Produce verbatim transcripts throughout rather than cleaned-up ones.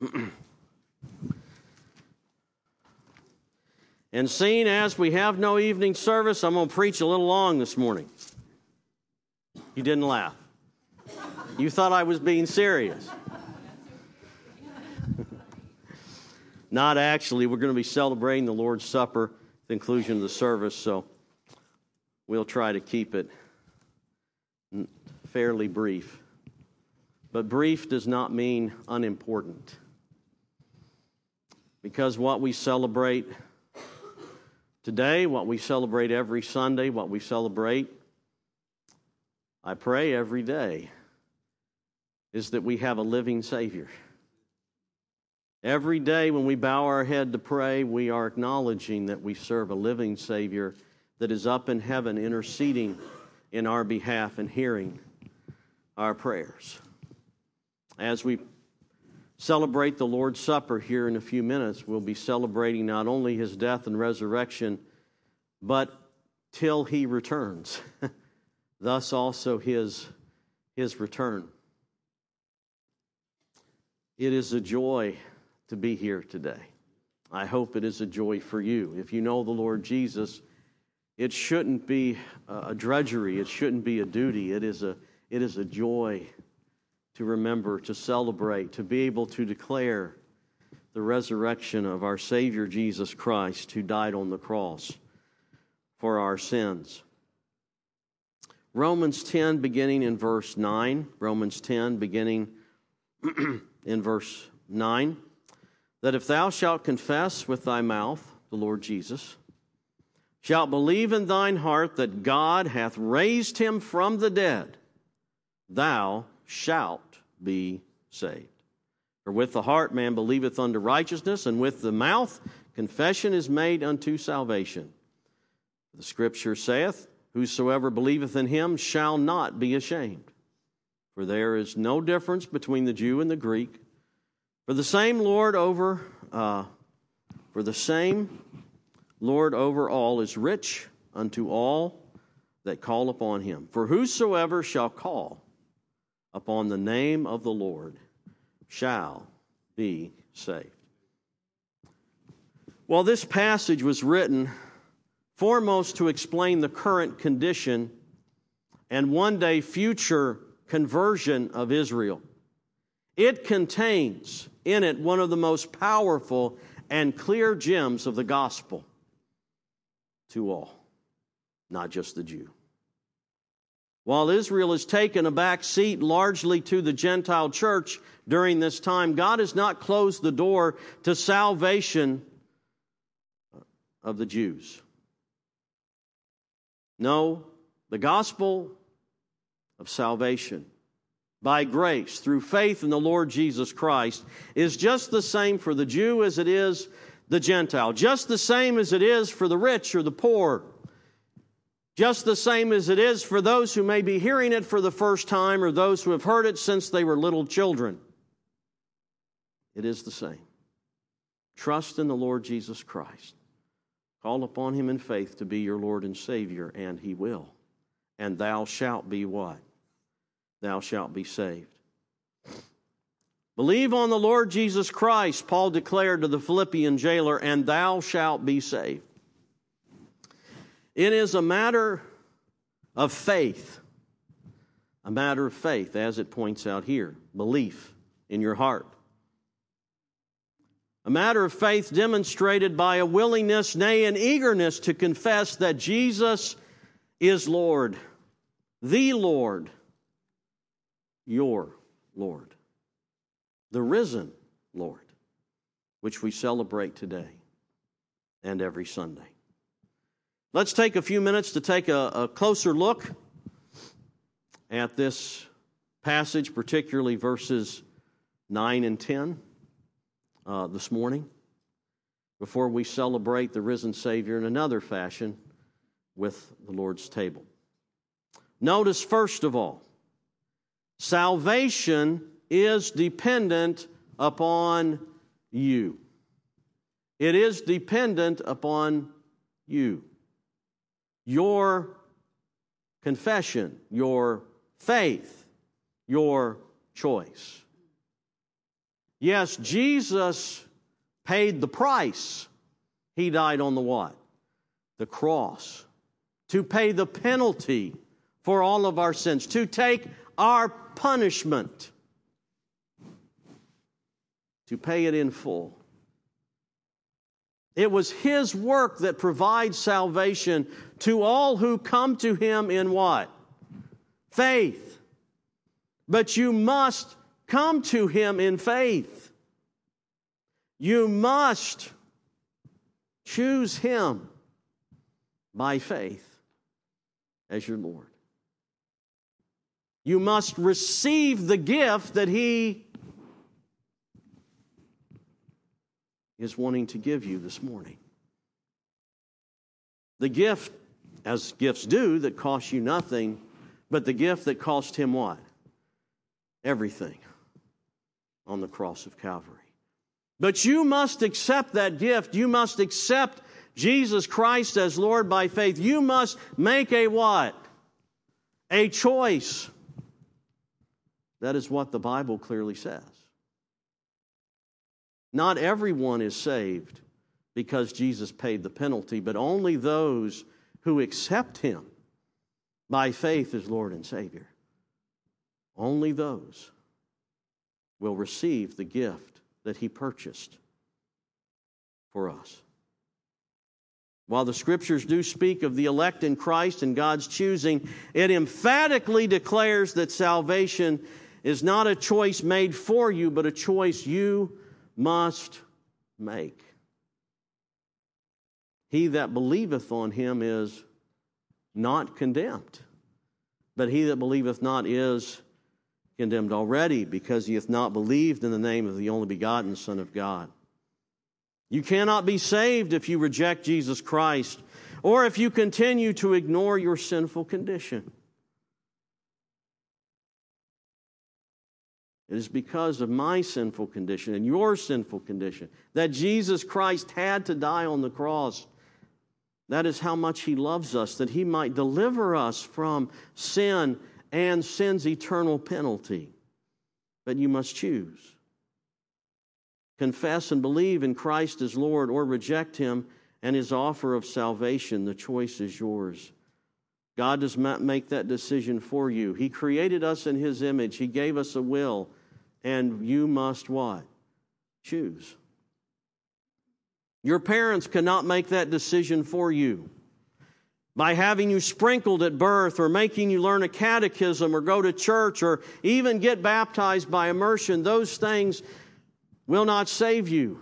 And seeing as we have no evening service, I'm going to preach a little long this morning. You didn't laugh. You thought I was being serious. Not actually. We're going to be celebrating the Lord's Supper at the conclusion of the service, so we'll try to keep it fairly brief. But brief does not mean unimportant. Because what we celebrate today, what we celebrate every Sunday, what we celebrate, I pray every day, is that we have a living Savior. Every day when we bow our head to pray, we are acknowledging that we serve a living Savior that is up in heaven interceding in our behalf and hearing our prayers. As we celebrate the Lord's Supper here in a few minutes, we'll be celebrating not only His death and resurrection, but till He returns. Thus also His, His return. It is a joy to be here today. I hope it is a joy for you. If you know the Lord Jesus, it shouldn't be a drudgery. It shouldn't be a duty. It is a, it is a joy to remember, to celebrate, to be able to declare the resurrection of our Savior Jesus Christ, who died on the cross for our sins. Romans ten, beginning in verse nine. Romans ten, beginning in verse nine. That if thou shalt confess with thy mouth the Lord Jesus, shalt believe in thine heart that God hath raised him from the dead, thou shalt be saved. For with the heart man believeth unto righteousness, and with the mouth confession is made unto salvation. The Scripture saith, whosoever believeth in him shall not be ashamed. For there is no difference between the Jew and the Greek. For the same Lord over, uh, for the same Lord over all is rich unto all that call upon him. For whosoever shall call upon the name of the Lord shall be saved. Well, this passage was written foremost to explain the current condition and one day future conversion of Israel. It contains in it one of the most powerful and clear gems of the gospel to all, not just the Jew. While Israel has taken a back seat largely to the Gentile church during this time, God has not closed the door to salvation of the Jews. No, the gospel of salvation by grace through faith in the Lord Jesus Christ is just the same for the Jew as it is the Gentile, just the same as it is for the rich or the poor, just the same as it is for those who may be hearing it for the first time or those who have heard it since they were little children. It is the same. Trust in the Lord Jesus Christ. Call upon Him in faith to be your Lord and Savior, and He will. And thou shalt be what? Thou shalt be saved. Believe on the Lord Jesus Christ, Paul declared to the Philippian jailer, and thou shalt be saved. It is a matter of faith. A matter of faith, as it points out here. Belief in your heart. A matter of faith demonstrated by a willingness, nay, an eagerness to confess that Jesus is Lord, the Lord, your Lord, the risen Lord, which we celebrate today and every Sunday. Let's take a few minutes to take a, a closer look at this passage, particularly verses nine and ten. Uh, this morning, before we celebrate the risen Savior in another fashion with the Lord's table. Notice, first of all, salvation is dependent upon you. It is dependent upon you. Your confession, your faith, your choice. Yes, Jesus paid the price. He died on the what? The cross. To pay the penalty for all of our sins. To take our punishment. To pay it in full. It was His work that provides salvation to all who come to Him in what? Faith. But you must come to Him in faith. You must choose Him by faith as your Lord. You must receive the gift that He is wanting to give you this morning. The gift, as gifts do, that cost you nothing, but the gift that cost Him what? Everything on the cross of Calvary. But you must accept that gift. You must accept Jesus Christ as Lord by faith. You must make a what? A choice. That is what the Bible clearly says. Not everyone is saved because Jesus paid the penalty, but only those who accept Him by faith as Lord and Savior. Only those will receive the gift that He purchased for us. While the Scriptures do speak of the elect in Christ and God's choosing, it emphatically declares that salvation is not a choice made for you, but a choice you must make. He that believeth on Him is not condemned, but he that believeth not is condemned already, because he hath not believed in the name of the only begotten Son of God. You cannot be saved if you reject Jesus Christ, or if you continue to ignore your sinful condition. It is because of my sinful condition and your sinful condition that Jesus Christ had to die on the cross. That is how much He loves us, that He might deliver us from sin and sin's eternal penalty. But you must choose. Confess and believe in Christ as Lord, or reject Him and His offer of salvation. The choice is yours. God does not make that decision for you. He created us in His image. He gave us a will. And you must what? Choose. Your parents cannot make that decision for you. By having you sprinkled at birth, or making you learn a catechism, or go to church, or even get baptized by immersion, those things will not save you.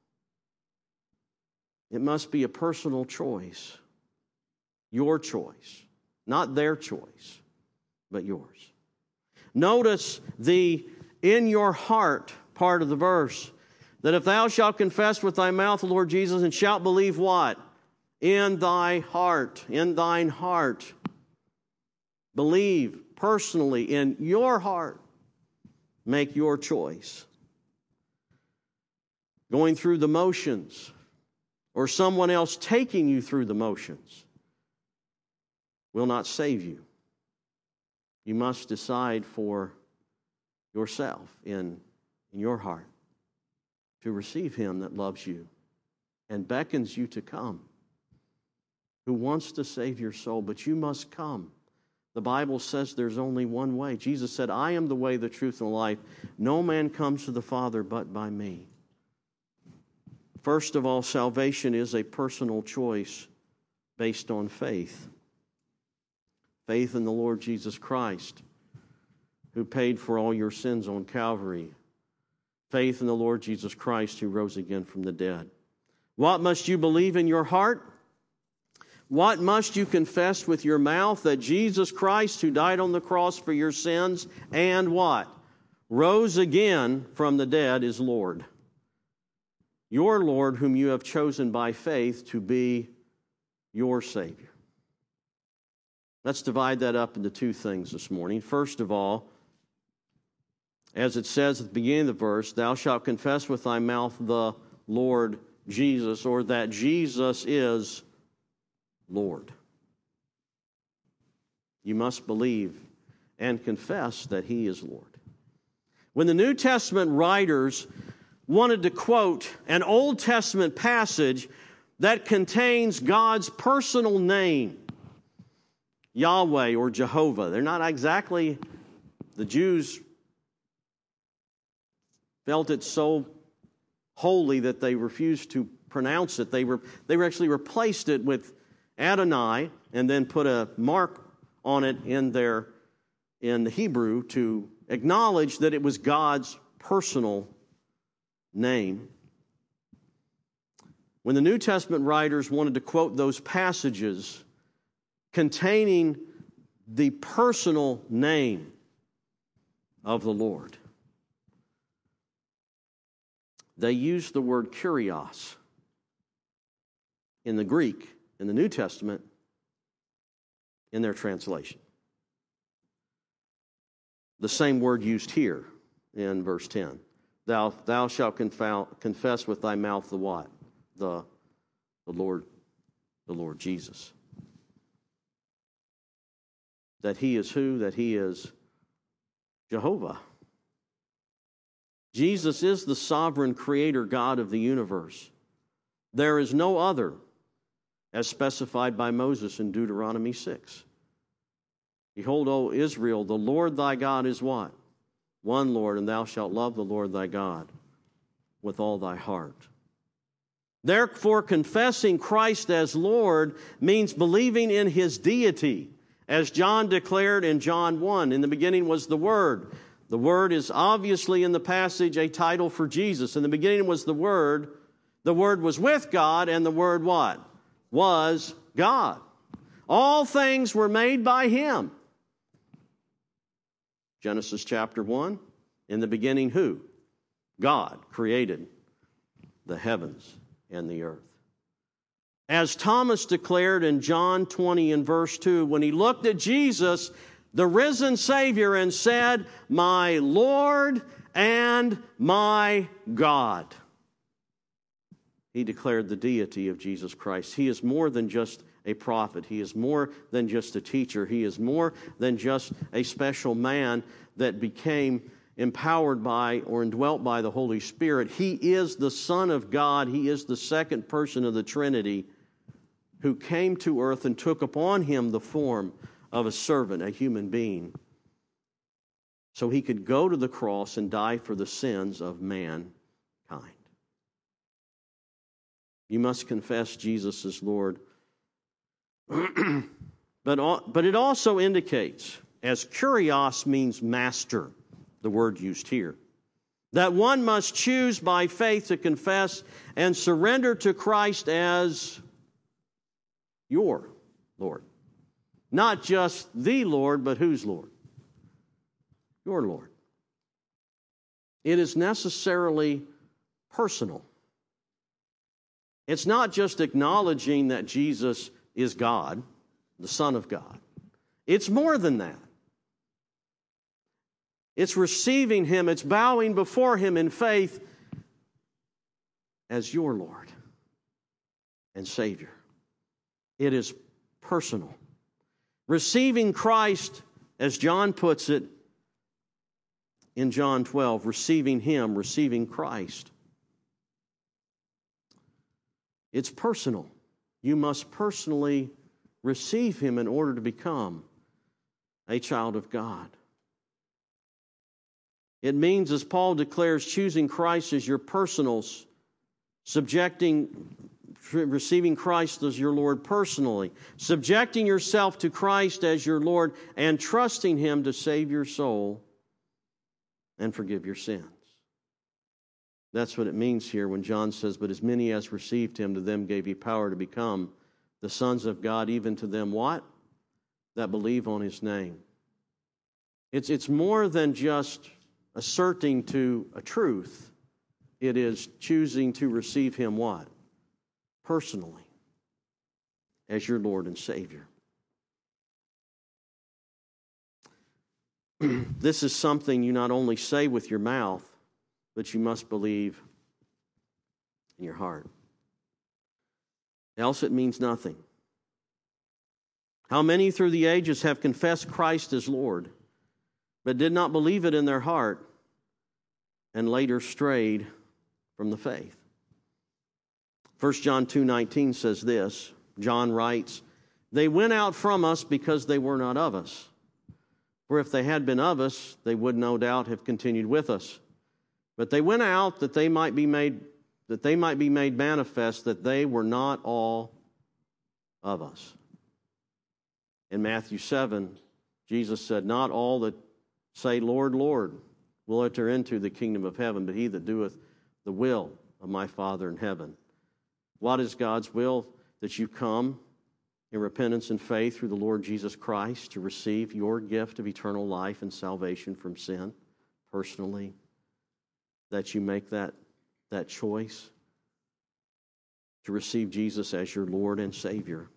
It must be a personal choice. Your choice. Not their choice, but yours. Notice the in your heart part of the verse. That if thou shalt confess with thy mouth the Lord Jesus, and shalt believe what? In thy heart. In thine heart. Believe personally in your heart. Make your choice. Going through the motions, or someone else taking you through the motions, will not save you. You must decide for yourself in, in your heart to receive Him that loves you and beckons you to come, who wants to save your soul, but you must come. The Bible says there's only one way. Jesus said, I am the way, the truth, and the life. No man comes to the Father but by me. First of all, salvation is a personal choice based on faith. Faith in the Lord Jesus Christ, who paid for all your sins on Calvary. Faith in the Lord Jesus Christ, who rose again from the dead. What must you believe in your heart? What must you confess with your mouth? That Jesus Christ, who died on the cross for your sins, and what? Rose again from the dead, is Lord. Your Lord, whom you have chosen by faith to be your Savior. Let's divide that up into two things this morning. First of all, as it says at the beginning of the verse, thou shalt confess with thy mouth the Lord Jesus, or that Jesus is Lord. You must believe and confess that He is Lord. When the New Testament writers wanted to quote an Old Testament passage that contains God's personal name, Yahweh or Jehovah. They're not exactly, the Jews felt it so holy that they refused to pronounce it. They were they were actually replaced it with Adonai and then put a mark on it in their in the Hebrew to acknowledge that it was God's personal name. When the New Testament writers wanted to quote those passages containing the personal name of the Lord, they used the word kurios in the Greek, in the New Testament, in their translation. The same word used here in verse ten. Thou, thou shalt confound, confess with thy mouth the what? The, the Lord, the Lord Jesus. That he is who? That he is Jehovah. Jesus is the sovereign creator God of the universe. There is no other, as specified by Moses in Deuteronomy six. Behold, O Israel, the Lord thy God is what? One Lord, and thou shalt love the Lord thy God with all thy heart. Therefore, confessing Christ as Lord means believing in his deity. As John declared in John one, in the beginning was the Word. The Word is obviously in the passage a title for Jesus. In the beginning was the Word. The Word was with God, and the Word what? Was God. All things were made by him. Genesis chapter one, in the beginning who? God created the heavens and the earth. As Thomas declared in John twenty and verse two, when he looked at Jesus, the risen Savior, and said, "My Lord and my God." He declared the deity of Jesus Christ. He is more than just a prophet. He is more than just a teacher. He is more than just a special man that became empowered by or indwelt by the Holy Spirit. He is the Son of God. He is the second person of the Trinity who came to earth and took upon him the form of a servant, a human being, so he could go to the cross and die for the sins of mankind. You must confess Jesus as Lord. but, but it also indicates, as kurios means master, the word used here, that one must choose by faith to confess and surrender to Christ as your Lord. Not just the Lord, but whose Lord? Your Lord. It is necessarily personal. It's not just acknowledging that Jesus is God, the Son of God. It's more than that. It's receiving him, it's bowing before him in faith as your Lord and Savior. It is personal. Receiving Christ, as John puts it in John twelve, receiving him, receiving Christ. It's personal. You must personally receive him in order to become a child of God. It means, as Paul declares, choosing Christ as your personals, subjecting, receiving Christ as your Lord personally, subjecting yourself to Christ as your Lord, and trusting him to save your soul and forgive your sins. That's what it means here when John says, "But as many as received him, to them gave he power to become the sons of God, even to them" what? That believe on his name. It's, it's more than just asserting to a truth. It is choosing to receive him what? Personally, as your Lord and Savior. This is something you not only say with your mouth, but you must believe in your heart. Else it means nothing. How many through the ages have confessed Christ as Lord, but did not believe it in their heart, and later strayed from the faith. First John two nineteen says this. John writes, "They went out from us because they were not of us. For if they had been of us, they would no doubt have continued with us. But they went out that they might be made that they might be made manifest that they were not all of us." In Matthew seven, Jesus said, "Not all that say, Lord, Lord, will enter into the kingdom of heaven, but he that doeth the will of my Father in heaven." What is God's will? That you come in repentance and faith through the Lord Jesus Christ to receive your gift of eternal life and salvation from sin personally. That you make that, that choice to receive Jesus as your Lord and Savior.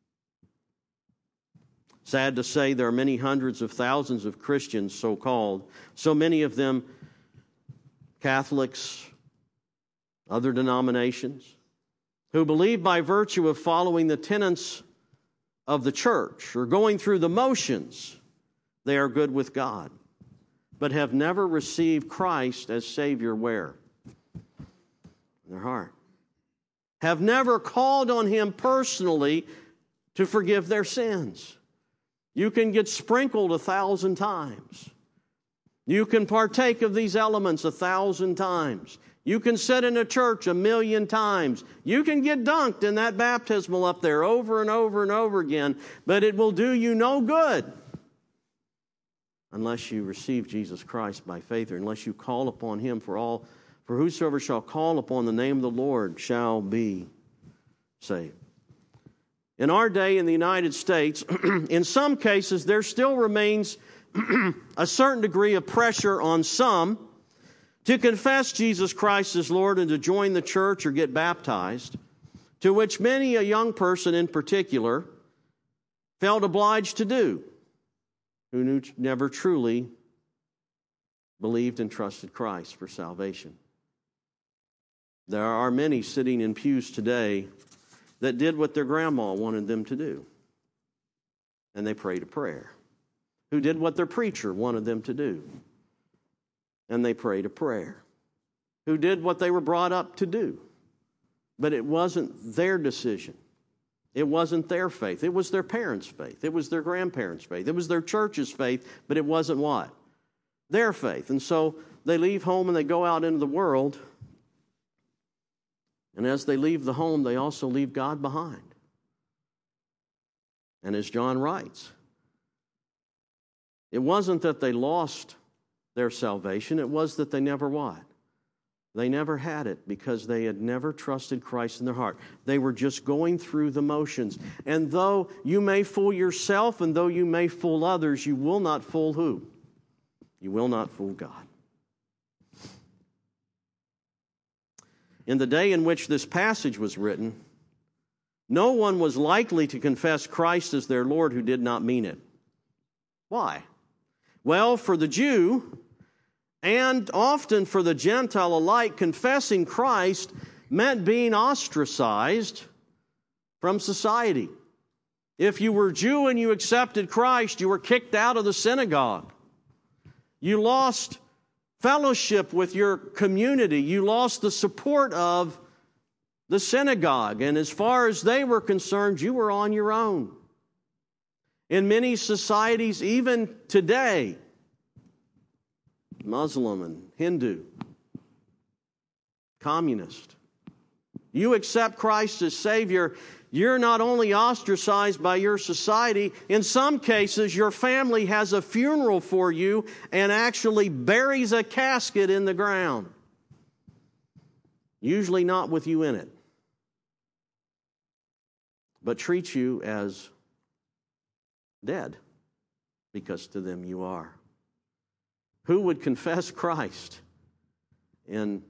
Sad to say, there are many hundreds of thousands of Christians, so-called, so many of them Catholics, other denominations, who believe by virtue of following the tenets of the church or going through the motions, they are good with God, but have never received Christ as Savior where? In their heart. Have never called on Him personally to forgive their sins. You can get sprinkled a thousand times. You can partake of these elements a thousand times. You can sit in a church a million times. You can get dunked in that baptismal up there over and over and over again, but it will do you no good unless you receive Jesus Christ by faith, or unless you call upon Him. For all, for whosoever shall call upon the name of the Lord shall be saved. In our day in the United States, in some cases, there still remains a certain degree of pressure on some to confess Jesus Christ as Lord and to join the church or get baptized, to which many a young person in particular felt obliged to do, who knew, never truly believed and trusted Christ for salvation. There are many sitting in pews today that did what their grandma wanted them to do, and they prayed a prayer. Who did what their preacher wanted them to do, and they prayed a prayer. Who did what they were brought up to do, but it wasn't their decision. It wasn't their faith. It was their parents' faith. It was their grandparents' faith. It was their church's faith, but it wasn't what? Their faith. And so they leave home and they go out into the world, and as they leave the home, they also leave God behind. And as John writes, it wasn't that they lost their salvation, it was that they never what? They never had it because they had never trusted Christ in their heart. They were just going through the motions. And though you may fool yourself and though you may fool others, you will not fool who? You will not fool God. In the day in which this passage was written, no one was likely to confess Christ as their Lord who did not mean it. Why? Well, for the Jew, and often for the Gentile alike, confessing Christ meant being ostracized from society. If you were Jew and you accepted Christ, you were kicked out of the synagogue. You lost fellowship with your community. You lost the support of the synagogue. And as far as they were concerned, you were on your own. In many societies, even today, Muslim and Hindu, communist, you accept Christ as Savior, you're not only ostracized by your society, in some cases your family has a funeral for you and actually buries a casket in the ground. Usually not with you in it, but treats you as dead, because to them you are. Who would confess Christ in,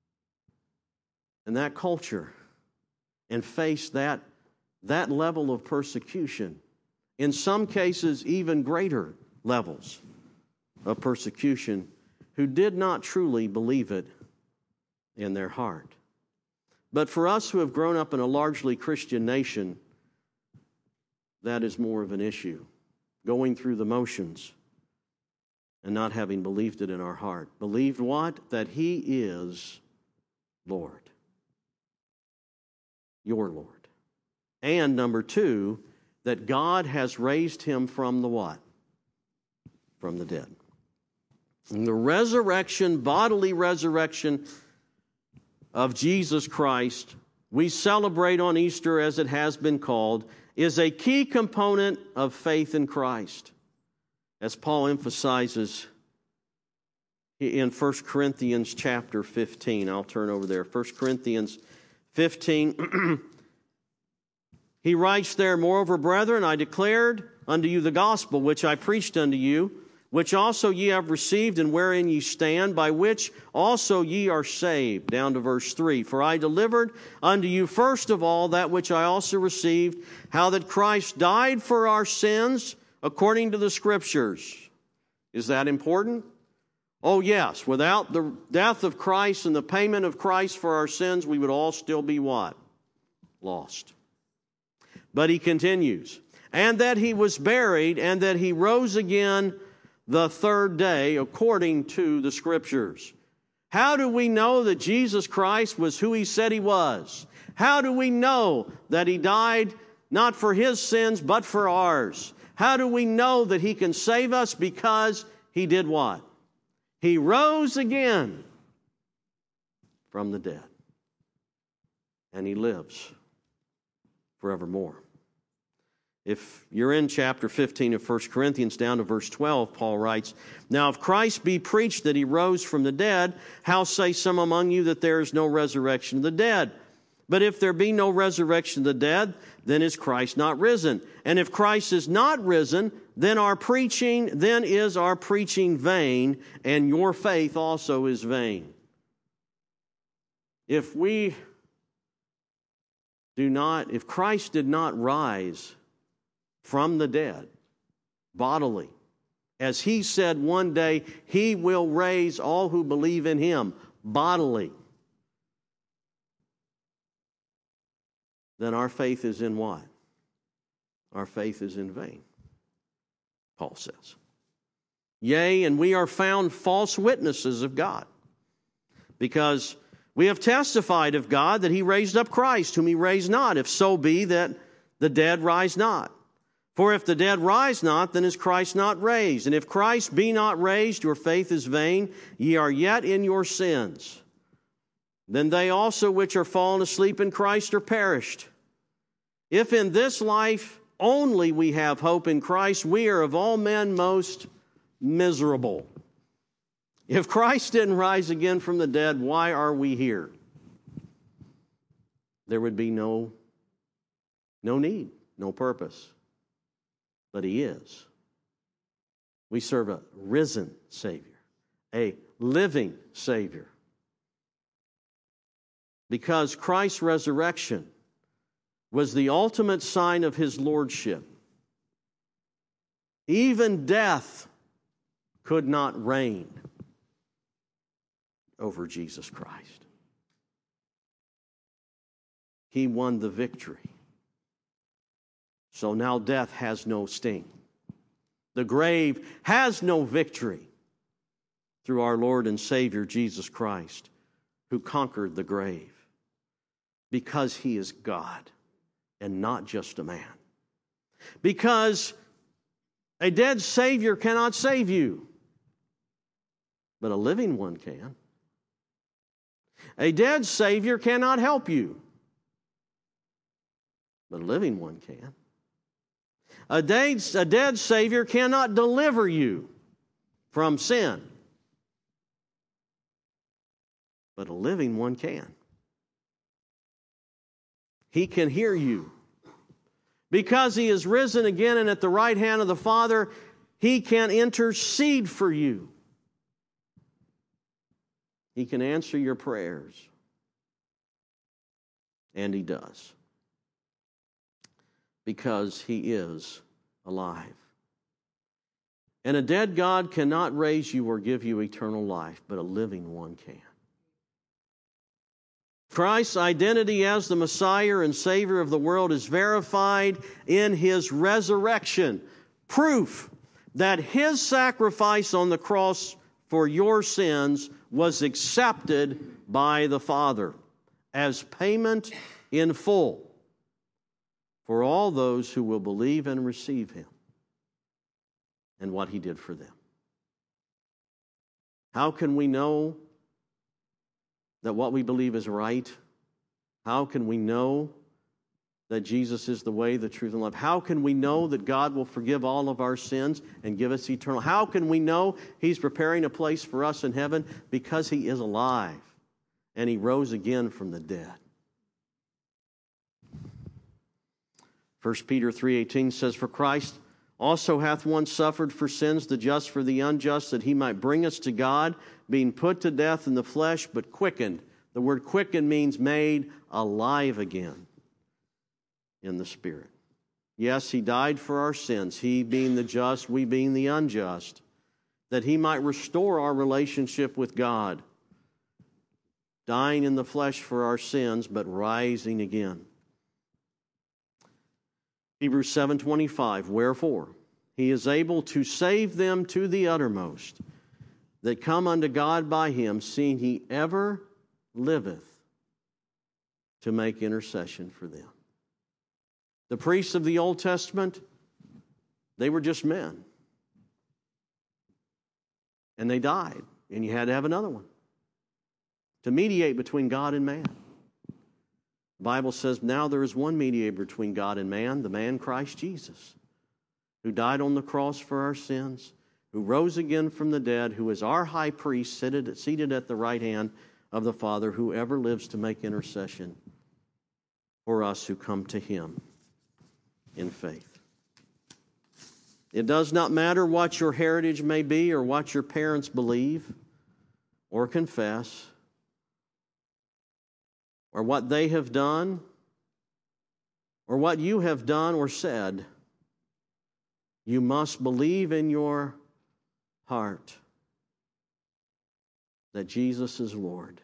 in that culture and face that, that level of persecution? In some cases, even greater levels of persecution, who did not truly believe it in their heart. But for us who have grown up in a largely Christian nation, that is more of an issue. Going through the motions and not having believed it in our heart. Believed what? That He is Lord. Your Lord. And number two, that God has raised him from the what? From the dead. And the resurrection, bodily resurrection of Jesus Christ, we celebrate on Easter as it has been called, is a key component of faith in Christ. As Paul emphasizes in First Corinthians chapter fifteen. I'll turn over there. First Corinthians fifteen. He writes there, "Moreover, brethren, I declared unto you the gospel which I preached unto you, which also ye have received, and wherein ye stand, by which also ye are saved." Down to verse three. "For I delivered unto you first of all that which I also received, how that Christ died for our sins according to the Scriptures." Is that important? Oh yes. Without the death of Christ and the payment of Christ for our sins, we would all still be what? Lost. But he continues, "And that he was buried, and that he rose again the third day, according to the Scriptures." How do we know that Jesus Christ was who he said he was? How do we know that he died not for his sins, but for ours? How do we know that he can save us? Because he did what? He rose again from the dead. And he lives forevermore. If you're in chapter fifteen of First Corinthians, down to verse twelve, Paul writes, "Now if Christ be preached that he rose from the dead, how say some among you that there is no resurrection of the dead? But if there be no resurrection of the dead, then is Christ not risen? And if Christ is not risen, then our preaching, then is our preaching vain, and your faith also is vain." If we do not, if Christ did not rise from the dead, bodily, as he said one day, he will raise all who believe in him, bodily, then our faith is in what? Our faith is in vain, Paul says. "Yea, and we are found false witnesses of God, because we have testified of God that he raised up Christ, whom he raised not, if so be that the dead rise not. For if the dead rise not, then is Christ not raised. And if Christ be not raised, your faith is vain, ye are yet in your sins. Then they also which are fallen asleep in Christ are perished. If in this life only we have hope in Christ, we are of all men most miserable." If Christ didn't rise again from the dead, why are we here? There would be no, no need, no purpose. But he is. We serve a risen Savior, a living Savior. Because Christ's resurrection was the ultimate sign of his lordship. Even death could not reign over Jesus Christ. He won the victory. So now death has no sting. The grave has no victory through our Lord and Savior Jesus Christ, who conquered the grave, because he is God and not just a man. Because a dead Savior cannot save you, but a living one can. A dead Savior cannot help you, but a living one can. A dead, a dead Savior cannot deliver you from sin, but a living one can. He can hear you. Because he is risen again and at the right hand of the Father, he can intercede for you. He can answer your prayers. And he does. Because he is alive. And a dead God cannot raise you or give you eternal life, but a living one can. Christ's identity as the Messiah and Savior of the world is verified in his resurrection. Proof that his sacrifice on the cross for your sins was accepted by the Father as payment in full for all those who will believe and receive him and what he did for them. How can we know that what we believe is right? How can we know that Jesus is the way, the truth, and life? How can we know that God will forgive all of our sins and give us eternal? How can we know he's preparing a place for us in heaven? Because he is alive and he rose again from the dead. First Peter three eighteen says, "For Christ also hath once suffered for sins, the just for the unjust, that he might bring us to God, being put to death in the flesh, but quickened." The word quickened means made alive again in the Spirit. Yes, he died for our sins, he being the just, we being the unjust, that he might restore our relationship with God, dying in the flesh for our sins, but rising again. Hebrews seven twenty-five, "Wherefore he is able to save them to the uttermost that come unto God by him, seeing he ever liveth to make intercession for them." The priests of the Old Testament, they were just men. And they died, and you had to have another one to mediate between God and man. The Bible says now there is one mediator between God and man, the man Christ Jesus, who died on the cross for our sins, who rose again from the dead, who is our high priest seated, seated at the right hand of the Father, who ever lives to make intercession for us who come to him in faith. It does not matter what your heritage may be or what your parents believe or confess or what they have done or what you have done or said. You must believe in your heart that Jesus is Lord,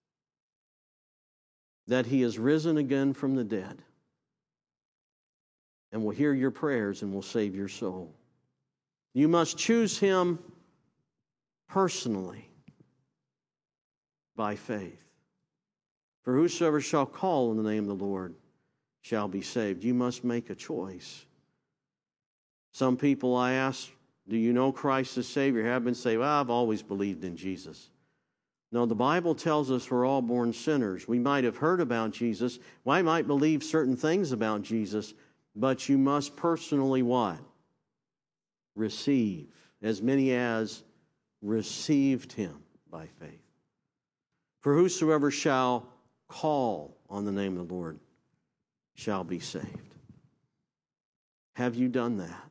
that he is risen again from the dead, and will hear your prayers and will save your soul. You must choose him personally by faith. For whosoever shall call on the name of the Lord shall be saved. You must make a choice. Some people I ask, do you know Christ as Savior? Have been say, well, I've always believed in Jesus. No, the Bible tells us we're all born sinners. We might have heard about Jesus. We might believe certain things about Jesus, but you must personally what? Receive. As many as received him by faith. For whosoever shall call on the name of the Lord shall be saved. Have you done that?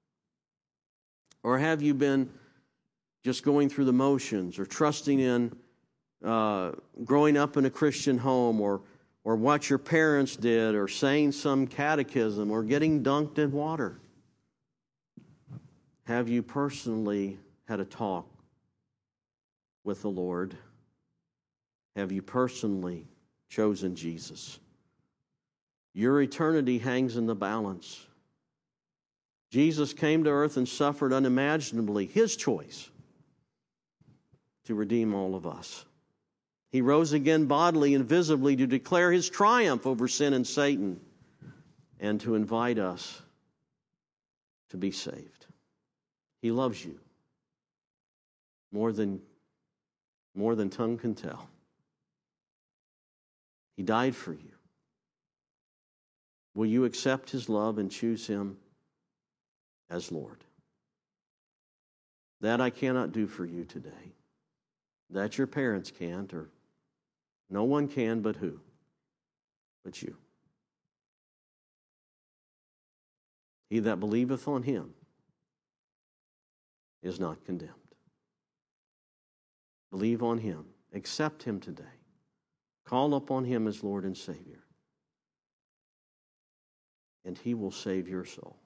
Or have you been just going through the motions or trusting in uh, growing up in a Christian home or, or what your parents did or saying some catechism or getting dunked in water? Have you personally had a talk with the Lord? Have you personally chosen Jesus? Your eternity hangs in the balance. Jesus came to earth and suffered unimaginably, his choice, to redeem all of us. He rose again bodily and visibly to declare his triumph over sin and Satan and to invite us to be saved. He loves you more than, more than tongue can tell. He died for you. Will you accept his love and choose him as Lord? That I cannot do for you today. That your parents can't, or no one can, but who? But you. He that believeth on him is not condemned. Believe on him. Accept him today. Call upon him as Lord and Savior. And he will save your soul.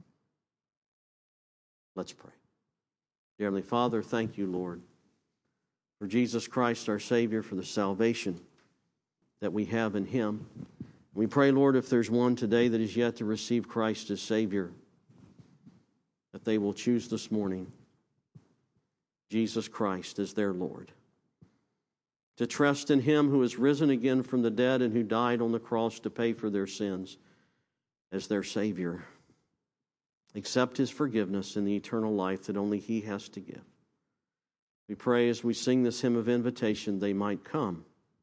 Let's pray. Dear Heavenly Father, thank you, Lord, for Jesus Christ, our Savior, for the salvation that we have in him. We pray, Lord, if there's one today that is yet to receive Christ as Savior, that they will choose this morning Jesus Christ as their Lord. to trust in Him who is risen again from the dead and who died on the cross to pay for their sins as their Savior. Accept His forgiveness and the eternal life that only He has to give. We pray as we sing this hymn of invitation, they might come.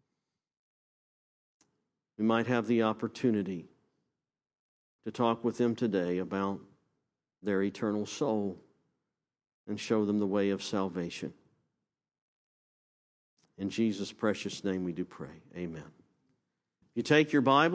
We might have the opportunity to talk with them today about their eternal soul and show them the way of salvation. In Jesus' precious name we do pray. Amen. You take your Bible.